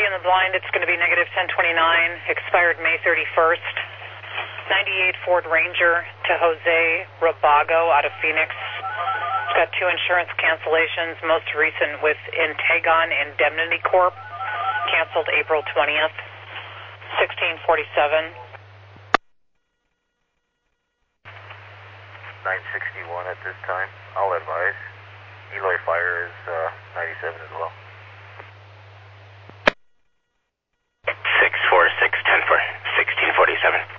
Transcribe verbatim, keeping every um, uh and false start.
in the blind, it's going to be negative ten twenty-nine, expired May thirty-first. ninety-eight Ford Ranger to Jose Rabago out of Phoenix. It's got two insurance cancellations, most recent with Integon Indemnity Corp, canceled April twentieth, sixteen forty-seven. nine sixty-one at this time. I'll advise. Eloy Fire is uh, ninety-seven as well. six four six, ten four, sixteen forty-seven.